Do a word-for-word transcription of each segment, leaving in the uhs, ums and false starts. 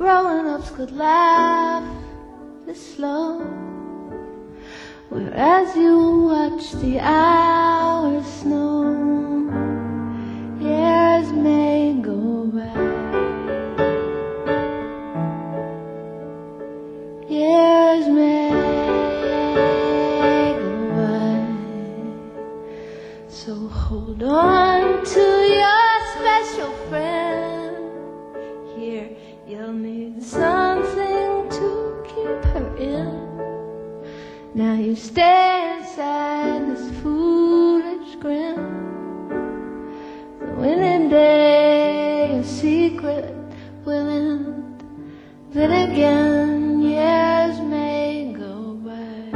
grown-ups could laugh this slow, whereas you watch the hours snow. Years may go by, years may go by, so hold on to your special friend. Here you'll need something to keep her in. Now you stay inside this foolish grin. The winning day, your secret will end. Then again, years may go by,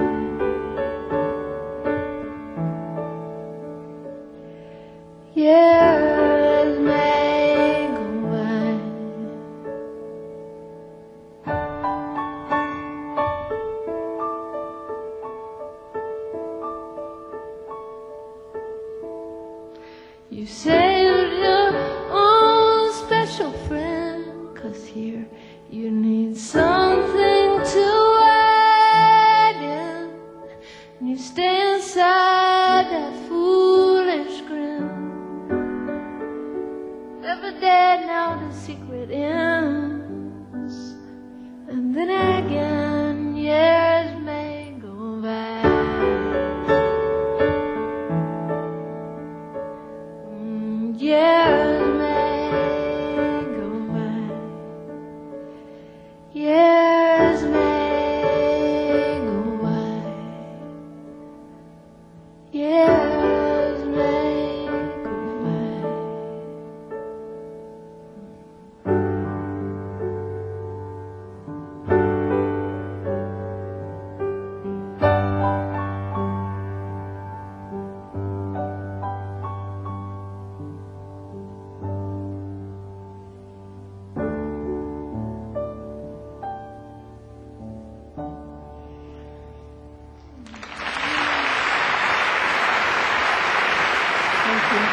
years may go by. You saved your own special friend, 'cause here you need something to hide in. And you stay inside that foolish grin. Never dare know the secret ends. And then again, years may go by, years may go by, years may go by, years may go by. Thank you.